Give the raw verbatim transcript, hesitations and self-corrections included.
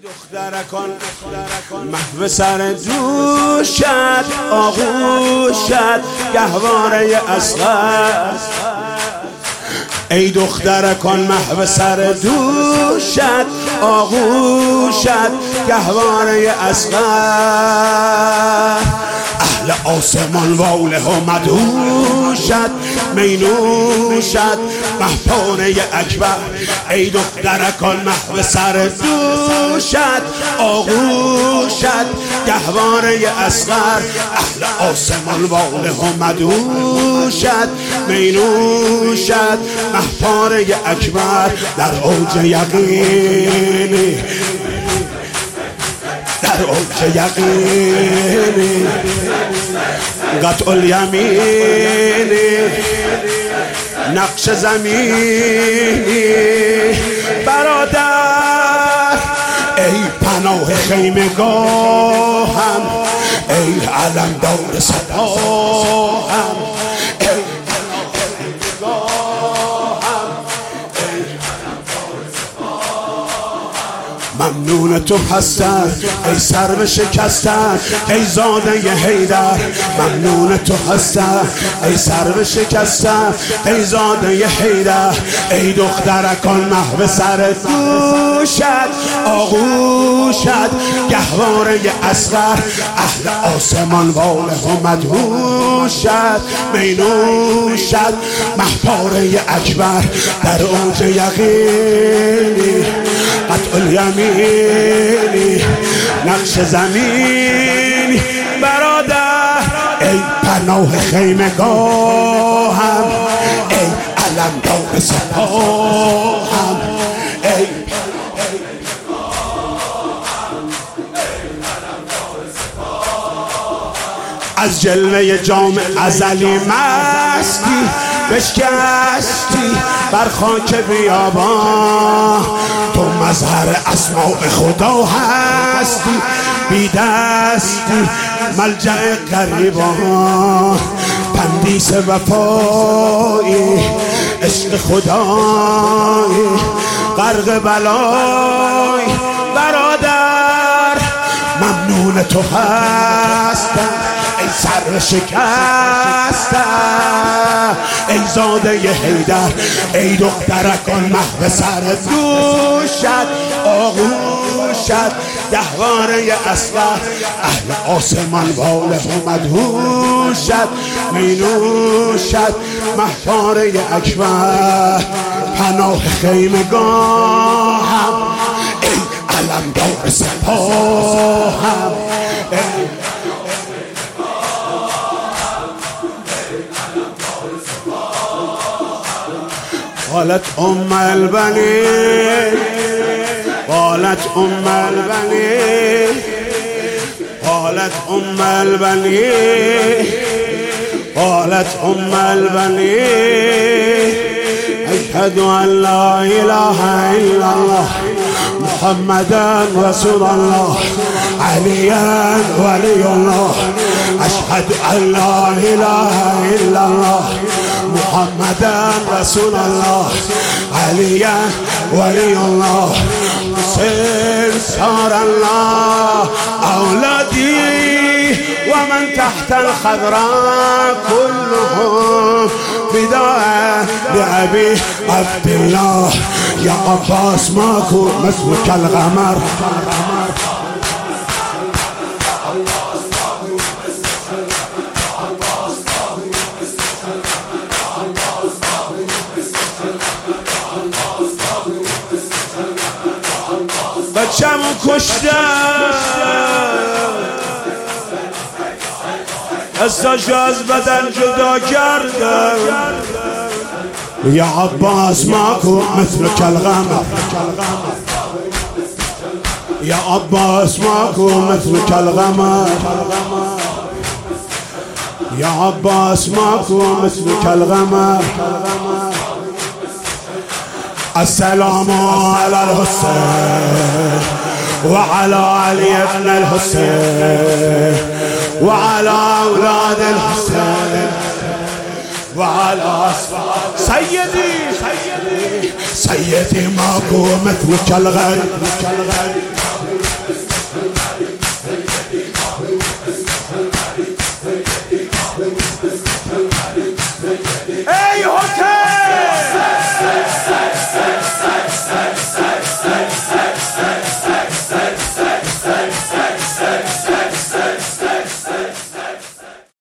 دخترکان محو سر دوشت آغوشت گهواره اصغر. ای دخترکان محو سر دوشت آغوشت گهواره اصغر. اهل آسمان واله و مدهوشت مینوشت مهپانه اکبر. ای دخترکان محو سر دوشت آغوشت گهواره اصغر. اهل آسمان واله و مدهوشت مینوشت مهپانه اکبر. در اوج یقینی در اوج یقینی قطع الیمینی نقش زمینی برادر. ای پناه خیمگاهم ای علمدار سپاهم. ممنون تو هستم ای سرو شکستن ای زاده حیدر. ممنون تو هستم ی سرو شکستن ای زاده حیدر. ای دخترکان محو سر دوشت آغوشت گهواره اصغر. اهل آسمان واله و مدهوشت مینوشت مهپاره اکبر. در اوج یقینی قطع الیمینی نقش زمینی برادر. ای پناه خیمگاهم ای علمدار سپاهم. ای از جلوه جام ازلی مستی بشکستی بر خاک بیابان. تو مظهر اسماء خدا هستی بی دستی ملجأ غریبان. تندیس وفایی عشق خدایی غرق بلای برادر. ممنون تو هستم ای سر شکستن ای زاده حیدر. ای دخترکان محو سر دوشت آغوشت گهواره اصغر. اهل آسمان واله و مدهوشت مینوشت مهپاره اکبر. پناه خیمگاهم ای علمدار سپاهم. قالت ام البنين قالت ام البنين قالت ام البنين قالت ام البنين أشهد أن لا إله إلا الله محمدا رسول الله عليا ولي الله. أشهد أن لا إله إلا الله محمدا رسول الله عليا ولي الله. حسين صار الله أولادي ومن تحت الخضراء كلهم فداء لأبي عبد الله. يا عباس ماكو مثلك الغمر. بچه‌مو کشتن دستاشو از بدن جدا کردن. یا عباس ماکو مثلک الغمر. یا عباس ماکو مثلک الغمر. یا عباس ماکو مثلک الغمر. السلام على الحسين وعلى علي بن الحسين وعلى أولاد الحسين وعلى سيدي سيدي سيدي ماكو مثلك الغالي الحسين.